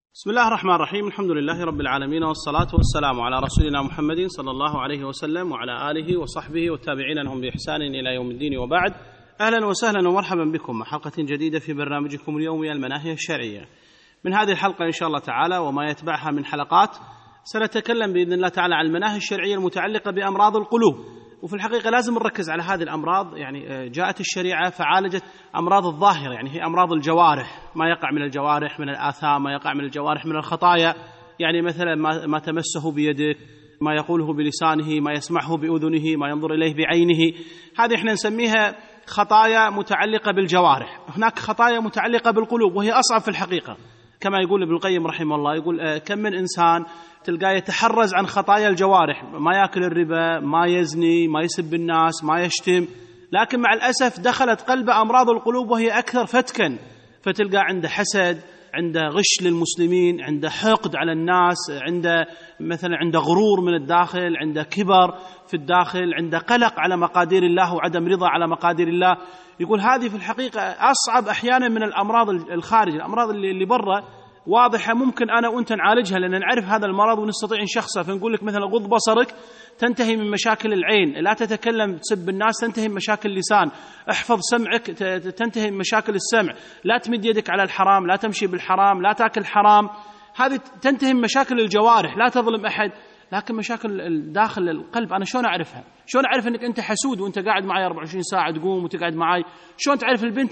بسم الله الرحمن الرحيم. الحمد لله رب العالمين، والصلاة والسلام على رسولنا محمد صلى الله عليه وسلم وعلى آله وصحبه والتابعين لهم بإحسان إلى يوم الدين، وبعد. أهلا وسهلا ومرحبا بكم مع حلقة جديدة في برنامجكم اليومي المناهي الشرعية. من هذه الحلقة إن شاء الله تعالى وما يتبعها من حلقات سنتكلم بإذن الله تعالى عن المناهي الشرعية المتعلقة بأمراض القلوب. وفي الحقيقة لازم نركز على هذه الأمراض، يعني جاءت الشريعة فعالجت أمراض الظاهرة، يعني هي أمراض الجوارح، ما يقع من الجوارح من الآثام، ما يقع من الجوارح من الخطايا، يعني مثلا ما تمسه بيده، ما يقوله بلسانه، ما يسمعه بأذنه، ما ينظر إليه بعينه، هذه احنا نسميها خطايا متعلقة بالجوارح. هناك خطايا متعلقة بالقلوب وهي أصعب في الحقيقة، كما يقول ابن القيم رحمه الله، يقول كم من إنسان تلقاه يتحرز عن خطايا الجوارح، ما يأكل الربا، ما يزني، ما يسب الناس، ما يشتم، لكن مع الأسف دخلت قلبه أمراض القلوب وهي أكثر فتكا، فتلقى عنده حسد، عنده غش للمسلمين، عنده حقد على الناس، عنده غرور من الداخل، عنده كبر في الداخل، عنده قلق على مقادير الله وعدم رضا على مقادير الله. يقول هذه في الحقيقة أصعب أحيانا من الأمراض الخارجية. الأمراض اللي برا واضحة، ممكن أنا وأنت نعالجها لأن نعرف هذا المرض ونستطيع نشخصه، فنقول لك مثلا غض بصرك تنتهي من مشاكل العين، لا تتكلم تسب الناس تنتهي من مشاكل اللسان، احفظ سمعك تنتهي من مشاكل السمع، لا تمد يدك على الحرام، لا تمشي بالحرام، لا تأكل حرام، هذه تنتهي من مشاكل الجوارح، لا تظلم أحد. لكن مشاكل داخل القلب أنا شلون أعرفها؟ شلون أعرف أنك أنت حسود وأنت قاعد معي 24 ساعة تقوم وتقعد معي؟ شلون تعرف البنت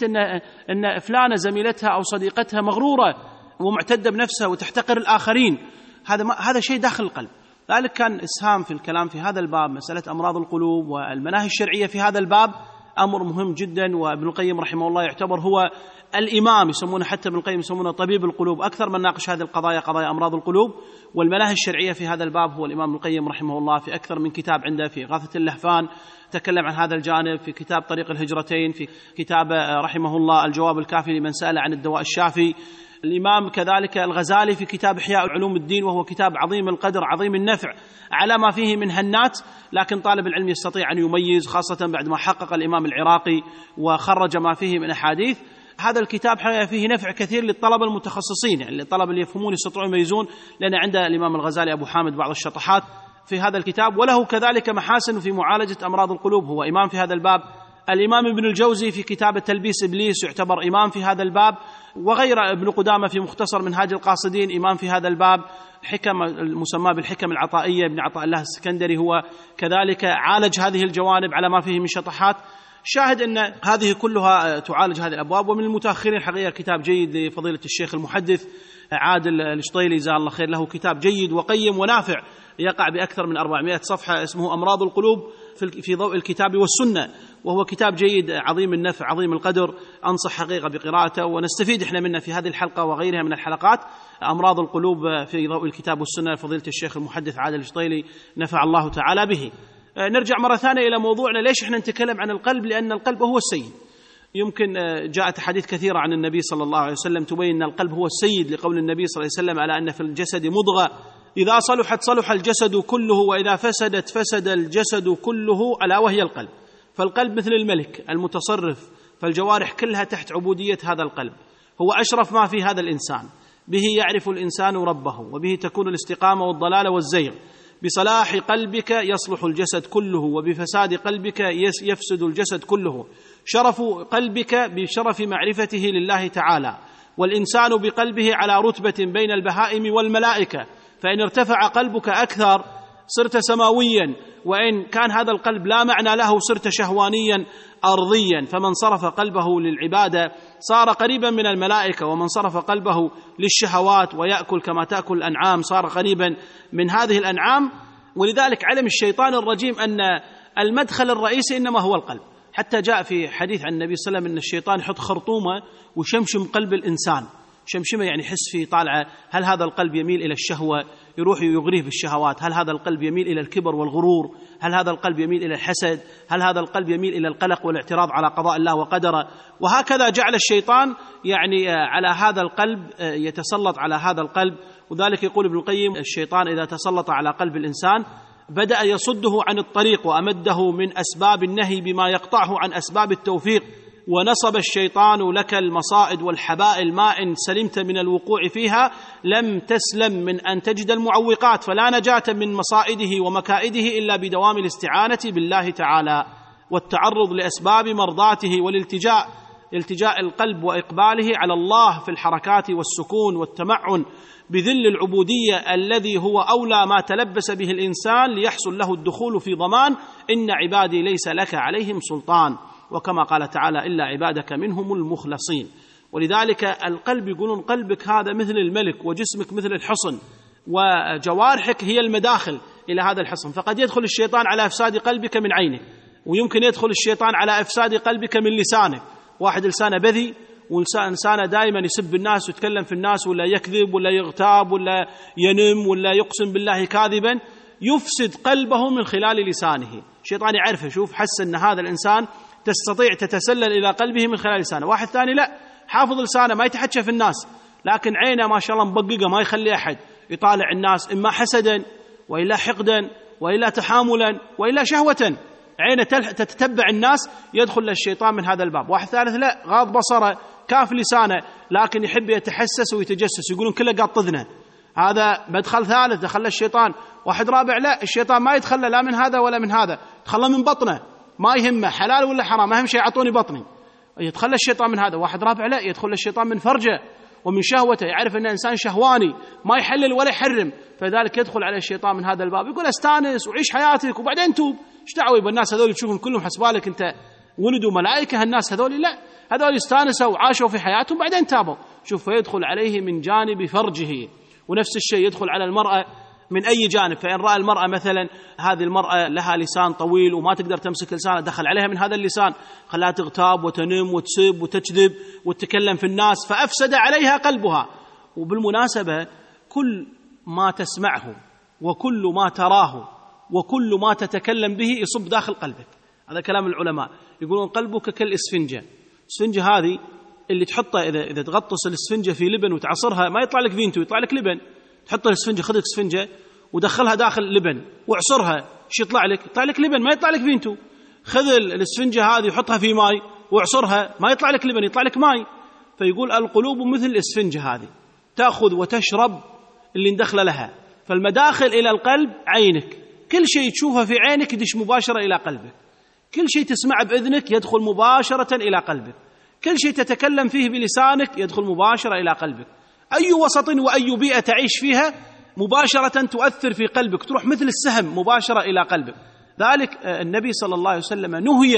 أن فلانة زميلتها أو صديقتها مغرورة ومعتدة بنفسها وتحتقر الآخرين؟ هذا شيء داخل القلب. لذلك كان إسهام في الكلام في هذا الباب مسألة أمراض القلوب والمناهي الشرعية في هذا الباب أمر مهم جدا، وابن القيم رحمه الله يعتبر هو الإمام، يسمونه حتى ابن القيم يسمونه طبيب القلوب، أكثر من ناقش هذه القضايا، قضايا أمراض القلوب والمناهي الشرعية في هذا الباب هو الإمام ابن القيم رحمه الله، في أكثر من كتاب عنده، في إغاثة اللهفان تكلم عن هذا الجانب، في كتاب طريق الهجرتين، في كتاب رحمه الله الجواب الكافي لمن سأل عن الدواء الشافي. الإمام كذلك الغزالي في كتاب إحياء علوم الدين، وهو كتاب عظيم القدر عظيم النفع على ما فيه من هنات، لكن طالب العلم يستطيع أن يميز، خاصة بعد ما حقق الإمام العراقي وخرج ما فيه من أحاديث. هذا الكتاب فيه نفع كثير للطلبة المتخصصين، يعني الطلبة اللي يفهمون يستطيعون يميزون، لأن عند الإمام الغزالي أبو حامد بعض الشطحات في هذا الكتاب، وله كذلك محاسن في معالجة أمراض القلوب، هو إمام في هذا الباب. الإمام ابن الجوزي في كتاب تلبيس إبليس يعتبر إمام في هذا الباب، وغير ابن قدامة في مختصر منهاج القاصدين إمام في هذا الباب. حكم المسمى بالحكم العطائية ابن عطاء الله السكندري هو كذلك عالج هذه الجوانب على ما فيه من شطحات. شاهد أن هذه كلها تعالج هذه الأبواب. ومن المتأخرين حقيقة كتاب جيد لفضيلة الشيخ المحدث عادل الشطيلي جزاه الله خير، له كتاب جيد وقيم ونافع يقع بأكثر من 400 صفحة اسمه أمراض القلوب في ضوء الكتاب والسنة، وهو كتاب جيد عظيم النفع عظيم القدر، أنصح حقيقة بقراءته ونستفيد إحنا منه في هذه الحلقة وغيرها من الحلقات. أمراض القلوب في ضوء الكتاب والسنة فضيلة الشيخ المحدث عادل الشطيلي نفع الله تعالى به. نرجع مرة ثانية إلى موضوعنا، ليش إحنا نتكلم عن القلب؟ لأن القلب هو السيد. يمكن جاءت أحاديث كثيرة عن النبي صلى الله عليه وسلم تبين أن القلب هو السيد، لقول النبي صلى الله عليه وسلم على أن في الجسد مضغة إذا صلحت صلح الجسد كله وإذا فسدت فسد الجسد كله، ألا وهي القلب. فالقلب مثل الملك المتصرف، فالجوارح كلها تحت عبودية هذا القلب، هو أشرف ما في هذا الإنسان، به يعرف الإنسان ربه، وبه تكون الاستقامة والضلال والزيغ. بصلاح قلبك يصلح الجسد كله، وبفساد قلبك يفسد الجسد كله. شرف قلبك بشرف معرفته لله تعالى، والإنسان بقلبه على رتبة بين البهائم والملائكة، فإن ارتفع قلبك أكثر صرت سماويا، وإن كان هذا القلب لا معنى له صرت شهوانيا أرضيا. فمن صرف قلبه للعبادة صار قريبا من الملائكة، ومن صرف قلبه للشهوات ويأكل كما تأكل الأنعام صار قريبا من هذه الأنعام. ولذلك علم الشيطان الرجيم أن المدخل الرئيسي إنما هو القلب، حتى جاء في حديث عن النبي صلى الله عليه وسلم أن الشيطان يحط خرطومة وشمشم قلب الإنسان، شمشمه يعني يحس فيه طالعة، هل هذا القلب يميل إلى الشهوة يروح يغريه بالشهوات، هل هذا القلب يميل إلى الكبر والغرور، هل هذا القلب يميل إلى الحسد، هل هذا القلب يميل إلى القلق والاعتراض على قضاء الله وقدره. وهكذا جعل الشيطان يعني على هذا القلب يتسلط على هذا القلب. وذلك يقول ابن القيم الشيطان إذا تسلط على قلب الإنسان بدأ يصده عن الطريق، وأمده من أسباب النهي بما يقطعه عن أسباب التوفيق ونصب الشيطان لك المصائد والحبائل ما إن سلمت من الوقوع فيها لم تسلم من أن تجد المعوقات، فلا نجاة من مصائده ومكائده إلا بدوام الاستعانة بالله تعالى والتعرض لأسباب مرضاته والالتجاء القلب وإقباله على الله في الحركات والسكون والتمعن بذل العبودية الذي هو أولى ما تلبس به الإنسان ليحصل له الدخول في ضمان إن عبادي ليس لك عليهم سلطان، وكما قال تعالى إلا عبادك منهم المخلصين. ولذلك القلب يقولون قلبك هذا مثل الملك وجسمك مثل الحصن وجوارحك هي المداخل إلى هذا الحصن، فقد يدخل الشيطان على إفساد قلبك من عينك، ويمكن يدخل الشيطان على إفساد قلبك من لسانك. واحد لسانه بذي ولسانه دائما يسب الناس ويتكلم في الناس ولا يكذب ولا يغتاب ولا ينم ولا يقسم بالله كاذبا، يفسد قلبه من خلال لسانه. الشيطان يعرفه، شوف حس أن هذا الإنسان تستطيع تتسلل إلى قلبه من خلال لسانه. واحد ثاني لا، حافظ لسانه ما يتحكى في الناس، لكن عينه ما شاء الله مبققة ما يخلي أحد يطالع الناس، إما حسدا وإلا حقدا وإلا تحاملا وإلا شهوة، عينه تتتبع الناس، يدخل للشيطان من هذا الباب. واحد ثالث لا، غاض بصره كاف لسانه لكن يحب يتحسس ويتجسس، يقولون كله قاط اذنه، هذا مدخل ثالث دخل الشيطان. واحد رابع لا، الشيطان ما يدخل لا من هذا ولا من هذا، دخل من بطنه، ما يهمه حلال ولا حرام، أهم شيء أعطوني بطني، يدخل الشيطان من هذا. واحد رابع لا، يدخل الشيطان من فرجه ومن شهوته، يعرف أن إنسان شهواني ما يحلل ولا يحرم، فذلك يدخل عليه الشيطان من هذا الباب، يقول استانس وعيش حياتك وبعدين توب. ايش دعوه بالناس هذول تشوفهم كلهم حسبالك انت ولدوا ملائكه الناس هذول؟ لا، هذول استانسوا وعاشوا في حياتهم بعدين تابوا. شوف، فيدخل عليه من جانب فرجه. ونفس الشيء يدخل على المرأة من أي جانب، فإن رأى المرأة مثلا هذه المرأة لها لسان طويل وما تقدر تمسك لسانها، دخل عليها من هذا اللسان، خلاها تغتاب وتنم وتسب وتكذب وتتكلم في الناس، فأفسد عليها قلبها. وبالمناسبة كل ما تسمعه وكل ما تراه وكل ما تتكلم به يصب داخل قلبك. هذا كلام العلماء، يقولون قلبك كالإسفنجة. الإسفنجة هذه اللي تحطها إذا تغطس الإسفنجة في لبن وتعصرها ما يطلع لك فينتو، يطلع لك لبن. تحط الإسفنجة، خذ الإسفنجة ودخلها داخل لبن واعصرها، ايش يطلع لك؟ يطلع لك لبن، ما يطلع لك فينتو. خذ الإسفنجة هذه وحطها في ماء واعصرها، ما يطلع لك لبن، يطلع لك ماء. فيقول القلوب مثل الإسفنجة هذه، تأخذ وتشرب اللي ندخل لها. فالمداخل إلى القلب عينك، كل شيء تشوفه في عينك يدش مباشرة إلى قلبك، كل شيء تسمعه بإذنك يدخل مباشرة إلى قلبك، كل شيء تتكلم فيه بلسانك يدخل مباشرة إلى قلبك. أي وسط وأي بيئة تعيش فيها مباشرة تؤثر في قلبك، تروح مثل السهم مباشرة إلى قلبك. ذلك النبي صلى الله عليه وسلم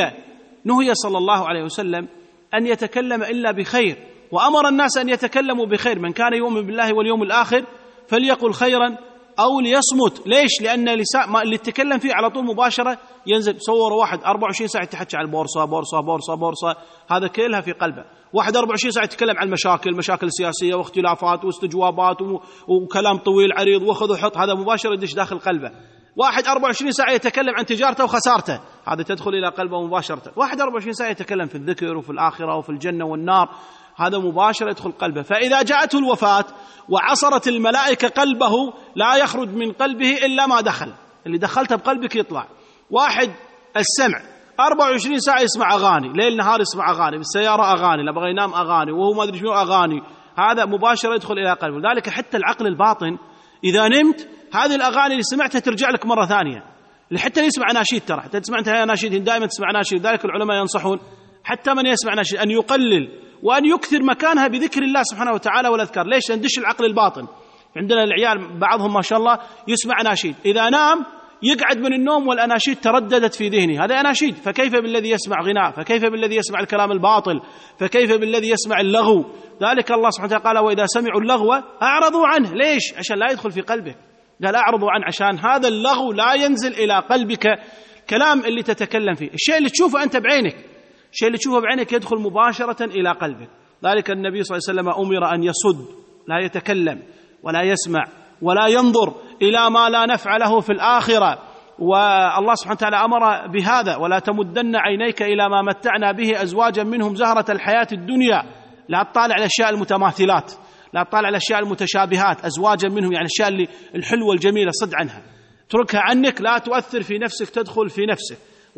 نهي صلى الله عليه وسلم أن يتكلم إلا بخير، وأمر الناس أن يتكلموا بخير. من كان يؤمن بالله واليوم الآخر فليقل خيرا أو ليصمت. ليش؟ لأن اللي يتكلم فيه على طول مباشرة ينزل. صور واحد 24 ساعة يتحكي على البورصة بورصة بورصة بورصة، هذا كلها في قلبه. واحد 24 ساعة يتكلم عن المشاكل السياسية واختلافات واستجوابات وكلام طويل عريض وخذ وحط، هذا مباشرة يدش داخل قلبه. واحد 24 ساعة يتكلم عن تجارته وخسارته، هذا تدخل إلى قلبه مباشرة. واحد 24 ساعة يتكلم في الذكر وفي الآخرة وفي الجنة والنار، هذا مباشرة يدخل قلبه. فإذا جاءته الوفاة وعصرت الملائكة قلبه لا يخرج من قلبه إلا ما دخل، اللي دخلته بقلبك يطلع. واحد السمع 24 ساعة يسمع أغاني، ليل نهار يسمع أغاني، بالسيارة أغاني، لا بغى ينام أغاني، وهو ما أدري شنو أغاني، هذا مباشرة يدخل إلى قلبه. ذلك حتى العقل الباطن إذا نمت هذه الأغاني اللي سمعتها ترجع لك مرة ثانية. حتى اللي يسمع أناشيد، ترى حتى تسمع أنت أناشيد، دائما تسمع أناشيد. ذلك العلماء ينصحون حتى من يسمع أناشيد أن يقلل وأن يكثر مكانها بذكر الله سبحانه وتعالى والأذكار. ليش؟ ندش العقل الباطن. عندنا العيال بعضهم ما شاء الله يسمع أناشيد، إذا نام يقعد من النوم والأناشيد ترددت في ذهنه، هذا أناشيد. فكيف بالذي يسمع غناء؟ فكيف بالذي يسمع الكلام الباطل؟ فكيف بالذي يسمع اللغو؟ ذلك الله سبحانه وتعالى قال وإذا سمعوا اللغو أعرضوا عنه. ليش؟ عشان لا يدخل في قلبك. قال أعرضوا عنه عشان هذا اللغو لا ينزل إلى قلبك. كلام اللي تتكلم فيه، الشيء اللي تشوفه أنت بعينك، الشيء اللي تشوفه بعينك يدخل مباشرة إلى قلبك. ذلك النبي صلى الله عليه وسلم أمر أن يصد، لا يتكلم ولا يسمع ولا ينظر إلى ما لا نفع له في الآخرة. والله سبحانه وتعالى أمر بهذا ولا تمدن عينيك إلى ما متعنا به أزواجا منهم زهرة الحياة الدنيا. لا تطالع على الأشياء المتماثلات، لا تطالع على الأشياء المتشابهات، أزواجا منهم يعني الأشياء اللي الحلوة الجميلة صد عنها، تركها عنك، لا تؤثر في نفسك، تدخل في نفسك.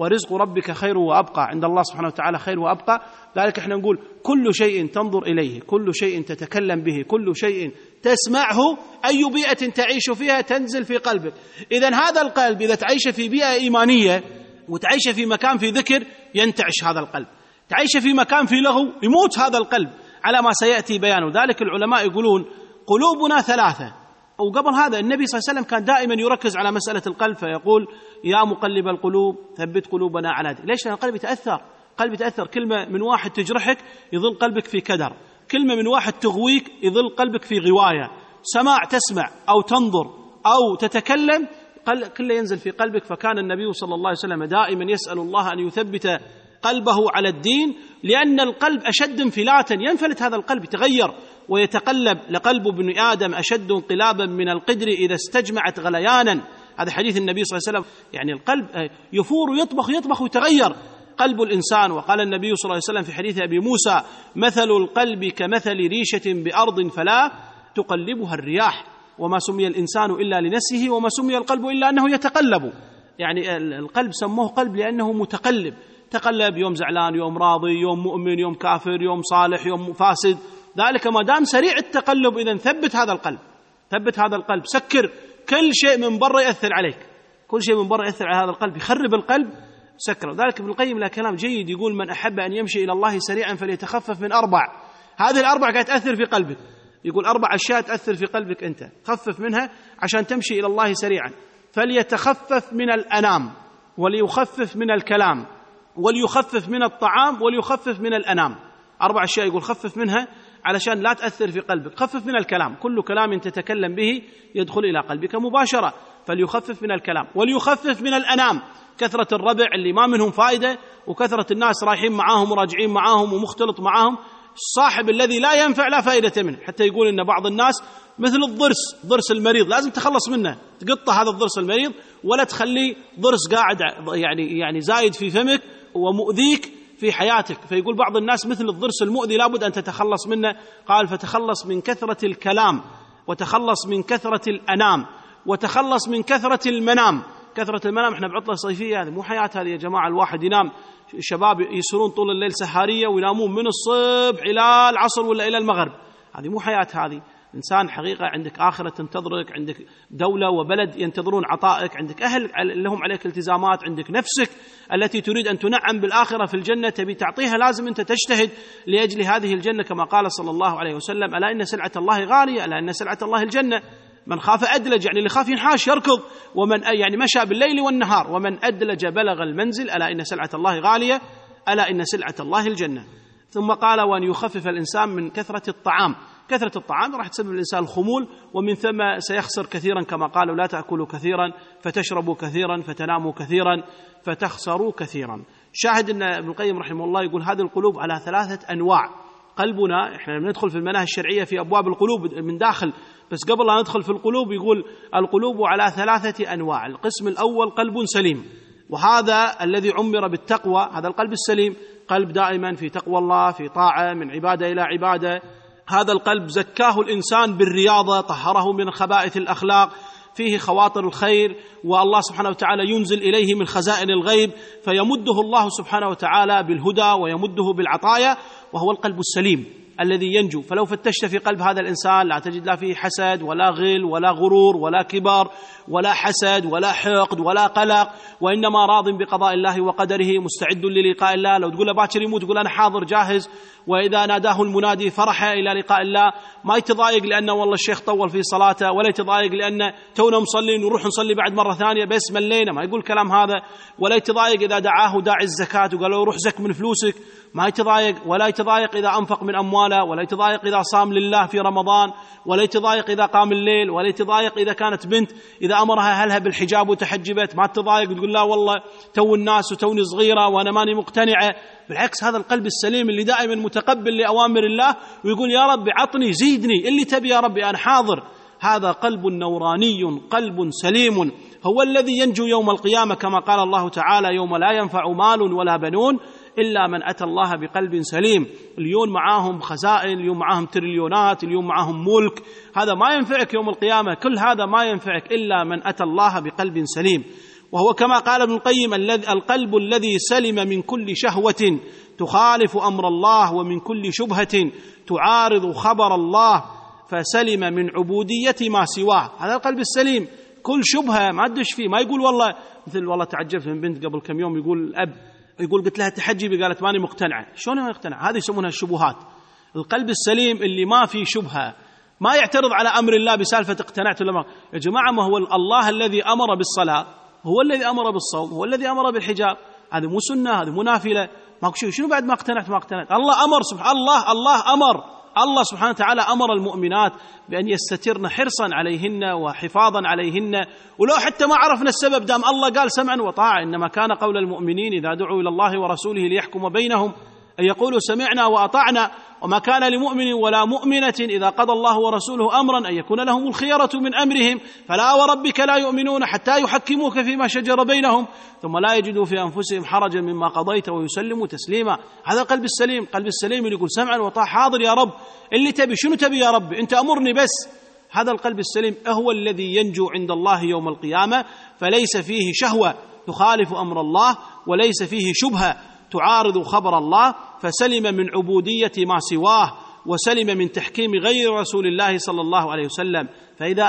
ورزق ربك خير وأبقى، عند الله سبحانه وتعالى خير وأبقى. ذلك احنا نقول كل شيء تنظر إليه، كل شيء تتكلم به، كل شيء تسمعه، أي بيئة تعيش فيها تنزل في قلبك. إذن هذا القلب إذا تعيش في بيئة إيمانية وتعيش في مكان في ذكر ينتعش هذا القلب، تعيش في مكان في لغو يموت هذا القلب على ما سيأتي بيانه. ذلك العلماء يقولون قلوبنا ثلاثة. وقبل هذا النبي صلى الله عليه وسلم كان دائما يركز على مسألة القلب فيقول يا مقلب القلوب ثبت قلوبنا على دينك. ليش؟ لأن القلب يتأثر، قلب يتأثر. كلمة من واحد تجرحك يظل قلبك في كدر، كلمة من واحد تغويك يظل قلبك في غواية، سماع تسمع أو تنظر أو تتكلم كله ينزل في قلبك. فكان النبي صلى الله عليه وسلم دائما يسأل الله أن يثبت قلبه على الدين، لأن القلب أشد انفلاتا، ينفلت هذا القلب يتغير ويتقلب. لقلب ابن آدم أشد انقلابا من القدر إذا استجمعت غليانا. هذا حديث النبي صلى الله عليه وسلم. يعني القلب يفور ويطبخ ويتغير قلب الإنسان. وقال النبي صلى الله عليه وسلم في حديث أبي موسى مثل القلب كمثل ريشة بأرض فلا تقلبها الرياح، وما سمي الإنسان إلا لنفسه وما سمي القلب إلا أنه يتقلب. يعني القلب سموه قلب لأنه متقلب، تقلب يوم زعلان يوم راضي، يوم مؤمن يوم كافر، يوم صالح يوم فاسد. ذلك ما دام سريع التقلب إذن ثبت هذا القلب، ثبت هذا القلب، سكر كل شيء من برا يأثر عليك، كل شيء من برا يأثر على هذا القلب، يخرب القلب سكره. ذلك ابن القيم له كلام جيد يقول من أحب أن يمشي إلى الله سريعا فليتخفف من 4. هذه ال4 قاعد تأثر في قلبك. يقول 4 أشياء تأثر في قلبك أنت، خفف منها عشان تمشي إلى الله سريعا. فليتخفف من الأنام، وليخفف من الكلام، وليخفف من الطعام، وليخفف من الأنام. 4 أشياء يقول خفف منها علشان لا تأثر في قلبك. خفف من الكلام، كل كلام تتكلم به يدخل إلى قلبك مباشرة، فليخفف من الكلام. وليخفف من الأنام، كثرة الربع اللي ما منهم فائدة، وكثرة الناس رايحين معاهم وراجعين معاهم ومختلط معاهم، الصاحب الذي لا ينفع لا فائدة منه. حتى يقول إن بعض الناس مثل الضرس، ضرس المريض لازم تخلص منه، تقطع هذا الضرس المريض ولا تخلي ضرس قاعد يعني زايد في فمك ومؤذيك في حياتك. فيقول بعض الناس مثل الضرس المؤذي لابد أن تتخلص منه. قال فتخلص من كثرة الكلام، وتخلص من كثرة الأنام، وتخلص من كثرة المنام. كثرة المنام احنا بعطلة صيفية، هذه مو حياة هذه يا جماعة. الواحد ينام، الشباب يسرون طول الليل سهارية وينامون من الصبح إلى العصر ولا إلى المغرب، هذه مو حياة. هذه إنسان حقيقة عندك آخرة تنتظرك، عندك دولة وبلد ينتظرون عطائك، عندك أهل لهم عليك التزامات، عندك نفسك التي تريد أن تنعم بالآخرة في الجنة تبي تعطيها، لازم أنت تجتهد لأجل هذه الجنة. كما قال صلى الله عليه وسلم ألا إن سلعة الله غالية، ألا إن سلعة الله الجنة. من خاف أدلج، يعني اللي خاف ينحاش يركض، ومن يعني مشى بالليل والنهار، ومن أدلج بلغ المنزل، ألا إن سلعة الله غالية، ألا إن سلعة الله الجنة. ثم قال وأن يخفف الإنسان من كثرة الطعام. كثرة الطعام راح تسبب الإنسان الخمول، ومن ثم سيخسر كثيرا، كما قالوا لا تأكلوا كثيرا فتشربوا كثيرا فتناموا كثيرا فتخسروا كثيرا. شاهد أن ابن القيم رحمه الله يقول هذه القلوب على 3 أنواع. قلبنا احنا ندخل في المناهج الشرعية في أبواب القلوب من داخل، بس قبل لا ندخل في القلوب يقول القلوب على 3 أنواع. القسم الأول قلب سليم، وهذا الذي عمر بالتقوى، هذا القلب السليم، قلب دائما في تقوى الله، في طاعة، من عبادة إلى عبادة. هذا القلب زكاه الإنسان بالرياضة، طهره من خبائث الأخلاق، فيه خواطر الخير، والله سبحانه وتعالى ينزل إليه من خزائن الغيب فيمده الله سبحانه وتعالى بالهدى ويمده بالعطايا، وهو القلب السليم الذي ينجو. فلو فتشت في قلب هذا الإنسان لا تجد لا فيه حسد ولا غل ولا غرور ولا كبر ولا حسد ولا حقد ولا قلق، وإنما راض بقضاء الله وقدره، مستعد للقاء الله. لو تقول له باكر يموت يقول أنا حاضر جاهز، وإذا ناداه المنادي فرح إلى لقاء الله. ما يتضايق لأنه والله الشيخ طول في صلاته، ولا يتضايق لأنه تونا مصلين ونروح نصلي بعد مرة ثانية بس ملينا، ما يقول كلام هذا. ولا يتضايق إذا دعاه داعي الزكاة وقال له روح زك من فلوسك، ما يتضايق. ولا يتضايق إذا أنفق من أمواله، ولا يتضايق إذا صام لله في رمضان، ولا يتضايق إذا قام الليل، ولا يتضايق إذا كانت بنت إذا أمرها أهلها بالحجاب وتحجبت، ما تتضايق تقول لا والله تو الناس وتوني صغيرة وأنا ماني مقتنعة. بالعكس هذا القلب السليم اللي دائما متقبل لأوامر الله ويقول يا رب عطني زيدني اللي تبي يا ربي أنا حاضر. هذا قلب نوراني، قلب سليم، هو الذي ينجو يوم القيامة، كما قال الله تعالى يوم لا ينفع مال ولا بنون إلا من أتى الله بقلب سليم. اليوم معاهم خزائن، اليوم معاهم تريليونات، اليوم معاهم ملك، هذا ما ينفعك يوم القيامة، كل هذا ما ينفعك إلا من أتى الله بقلب سليم. وهو كما قال ابن القيم: القلب الذي سلم من كل شهوة تخالف أمر الله ومن كل شبهة تعارض خبر الله فسلم من عبودية ما سواه. هذا القلب السليم، كل شبهة ما أدش فيه، ما يقول والله مثل والله تعجبت من بنت قبل كم يوم، يقول الأب يقول قلت لها تحجبي قالت ماني مقتنعة. شلون ما يقتنع؟ هذه يسمونها الشبهات. القلب السليم اللي ما فيه شبهة، ما يعترض على أمر الله بسالفة اقتنعت ولا ما. يا جماعة ما هو الله الذي أمر بالصلاة، هو الذي أمر بالصوم، هو الذي أمر بالحجاب، هذه مو سنة، هذه مو نافلة، ماكو شيء. شنو بعد ما اقتنعت؟ الله أمر سبحان الله أمر، الله سبحانه وتعالى أمر المؤمنات بأن يستترن حرصا عليهن وحفاظا عليهن، ولو حتى ما عرفنا السبب دام الله قال سمعا وطاعة. إنما كان قول المؤمنين إذا دعوا إلى الله ورسوله ليحكم بينهم أن يقولوا سمعنا وأطعنا، وما كان لمؤمن ولا مؤمنة إذا قضى الله ورسوله أمرا أن يكون لهم الخيرة من أمرهم فلا وربك لا يؤمنون حتى يحكموك فيما شجر بينهم ثم لا يجدوا في أنفسهم حرجا مما قضيت ويسلموا تسليما. هذا قلب السليم. قلب السليم اللي يقول سمعا وطاعة، حاضر يا رب، اللي تبي شنو تبي يا رب، أنت أمرني بس. هذا القلب السليم هو الذي ينجو عند الله يوم القيامة، فليس فيه شهوة تخالف أمر الله وليس فيه شبهة تعارض خبر الله، فسلم من عبودية ما سواه وسلم من تحكيم غير رسول الله صلى الله عليه وسلم. فإذا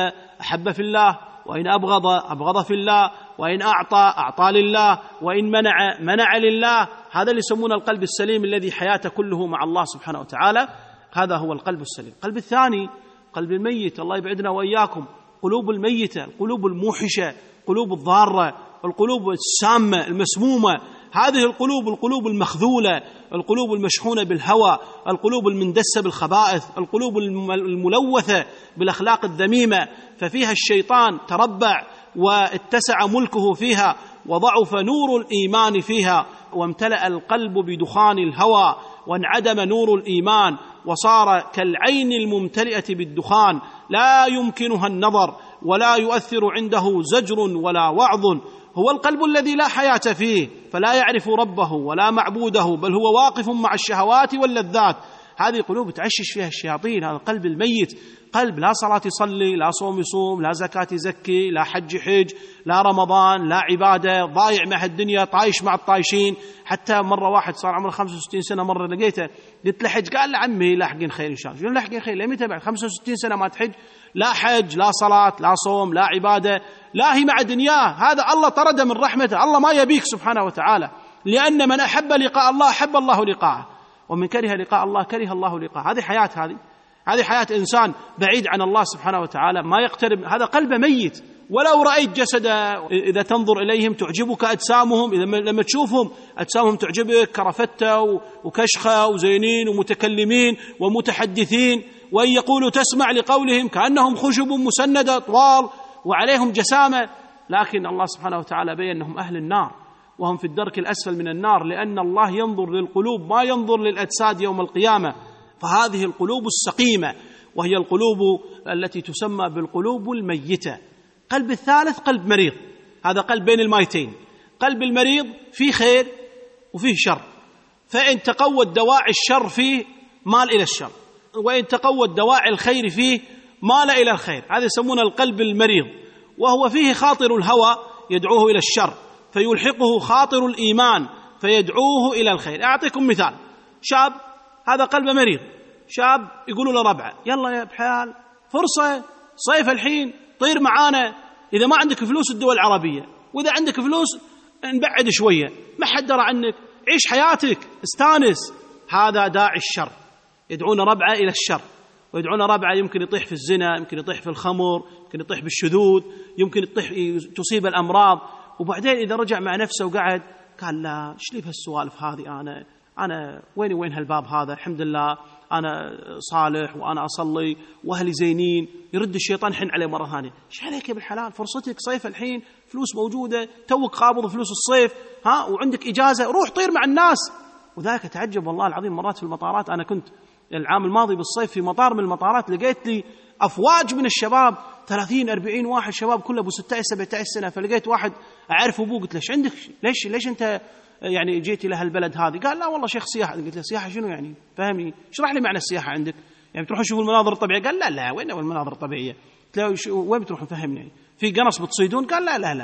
أحب في الله، وإن أبغض في الله، وإن أعطى لله، وإن منع لله. هذا اللي يسمونه القلب السليم الذي حياته كله مع الله سبحانه وتعالى. هذا هو القلب السليم. القلب الثاني قلب الميت، الله يبعدنا وإياكم. قلوب الميتة، القلوب الموحشة، القلوب الضارة، القلوب السامة المسمومة. هذه القلوب المخذولة، القلوب المشحونة بالهوى، القلوب المندسة بالخبائث، القلوب الملوثة بالأخلاق الذميمة، ففيها الشيطان تربع واتسع ملكه فيها، وضعف نور الإيمان فيها، وامتلأ القلب بدخان الهوى، وانعدم نور الإيمان، وصار كالعين الممتلئة بالدخان لا يمكنها النظر ولا يؤثر عنده زجر ولا وعظ. هو القلب الذي لا حياة فيه، فلا يعرف ربه ولا معبوده، بل هو واقف مع الشهوات واللذات. هذه قلوب تعشش فيها الشياطين. هذا القلب الميت، قلب لا صلاة يصلي، لا صوم يصوم، لا زكاة يزكي، لا حج يحج، لا رمضان، لا عبادة، ضايع مع الدنيا، طايش مع الطايشين. حتى مرة واحد صار عمره 65 سنة، مرة لقيته قلت له حج، قال عمي لاحقين خير إن شاء الله. شنو لاحقين خير؟ لمتى بعد 65 سنة ما تحج؟ لا حج، لا صلاة، لا صوم، لا عبادة، لاهي مع دنياه. هذا الله طرده من رحمته، الله ما يبيك سبحانه وتعالى، لأن من أحب لقاء الله أحب الله لقاءه، ومن كره لقاء الله كره الله لقاءه. هذه حياة، هذه حياة إنسان بعيد عن الله سبحانه وتعالى، ما يقترب. هذا قلب ميت. ولو رأيت جسدا، إذا تنظر إليهم تعجبك أجسامهم، إذا لما تشوفهم أجسامهم تعجبك، كرفتة وكشخة وزينين ومتكلمين ومتحدثين، وإن يقولوا تسمع لقولهم كأنهم خشب مسندة طوال وعليهم جسامة. لكن الله سبحانه وتعالى بين أنهم أهل النار وهم في الدرك الأسفل من النار، لأن الله ينظر للقلوب ما ينظر للأجساد يوم القيامة. فهذه القلوب السقيمة، وهي القلوب التي تسمى بالقلوب الميتة. قلب الثالث قلب مريض، هذا قلب بين المايتين. قلب المريض فيه خير وفيه شر، فإن تقوت دواعي الشر فيه مال إلى الشر، وإن تقوت دواعي الخير فيه مال إلى الخير. هذا يسمونه القلب المريض. وهو فيه خاطر الهوى يدعوه إلى الشر، فيلحقه خاطر الإيمان فيدعوه إلى الخير. أعطيكم مثال: شاب، هذا قلب مريض، شاب يقولوا له ربعه يلا يا بحال فرصة صيف الحين طير معانا، إذا ما عندك فلوس الدول العربية، وإذا عندك فلوس نبعد شوية، ما حد درى عنك، عيش حياتك استانس. هذا داعي الشر، يدعون ربعه إلى الشر، ويدعون ربعه يمكن يطيح في الزنا، يمكن يطيح في الخمر، يمكن يطيح بالشذوذ، يمكن تصيب الأمراض. وبعدين إذا رجع مع نفسه وقعد قال لا ايش لي بهالسوالف هذه، أنا وين هالباب هذا، الحمد لله أنا صالح وأنا أصلي وأهلي زينين. يرد الشيطان حن عليه مرة ثانية: إيش عليك يا بالحلال، فرصتك صيف الحين، فلوس موجودة، توك قابض فلوس الصيف، وعندك إجازة، روح طير مع الناس. وذلك تعجب والله العظيم مرات في المطارات. أنا كنت العام الماضي بالصيف في مطار من المطارات، لقيت لي أفواج من الشباب، 30-40 واحد شباب كله أبو 16-17 سنة. فلقيت واحد أعرف أبوه، قلت له إيش عندك، ليش أنت يعني جيت إلى هالبلد هذه؟ قال لا والله شيخ سياحة. قلت له سياحة شنو يعني؟ فهمني، اشرح لي معنى السياحة عندك، يعني بتروحوا تشوفوا المناظر الطبيعية؟ قال لا وين المناظر الطبيعية؟ قلت له وين بتروحوا؟ فهمني، يعني في قنص بتصيدون؟ قال لا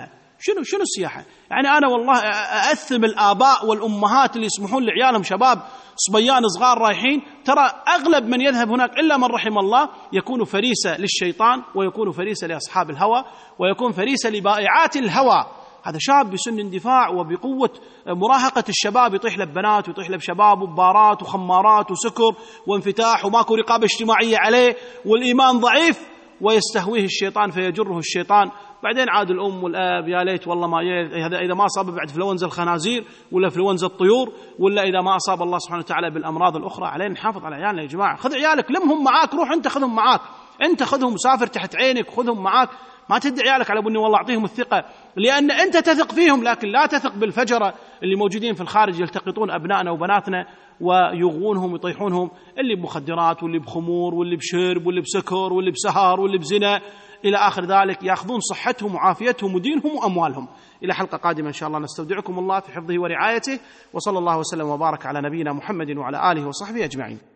شنو السياحة؟ يعني أنا والله أأثم الآباء والأمهات اللي يسمحون لعيالهم شباب صبيان صغار رايحين. ترى أغلب من يذهب هناك إلا من رحم الله يكون فريسة للشيطان، ويكون فريسة لأصحاب الهوى، ويكون فريسة لبائعات الهوى. هذا شاب بسن اندفاع وبقوة مراهقة الشباب يطيح له ببنات ويطيح له بشباب وبارات وخمارات وسكر وانفتاح وماكو رقابة اجتماعية عليه، والإيمان ضعيف، ويستهويه الشيطان فيجره الشيطان. بعدين عاد الأم والأب يا ليت والله ما هذا إذا ما أصاب بعد فلونزا الخنازير ولا فلونزا الطيور، ولا إذا ما أصاب الله سبحانه وتعالى بالأمراض الأخرى. علينا نحافظ على عيالنا يا جماعة. خذ عيالك لمهم معاك، روح أنت خذهم معاك، أنت خذهم مسافر تحت عينك خذهم معاك. ما تدعي عيالك على بني والله أعطيهم الثقة، لأن أنت تثق فيهم، لكن لا تثق بالفجرة اللي موجودين في الخارج يلتقطون أبنائنا وبناتنا ويغوونهم ويطيحونهم، اللي بمخدرات واللي بخمور واللي بشرب واللي بسكر واللي بسهر واللي بزنا إلى آخر ذلك، يأخذون صحتهم وعافيتهم ودينهم وأموالهم. إلى حلقة قادمة إن شاء الله، نستودعكم الله في حفظه ورعايته، وصلى الله وسلم وبارك على نبينا محمد وعلى آله وصحبه أجمعين.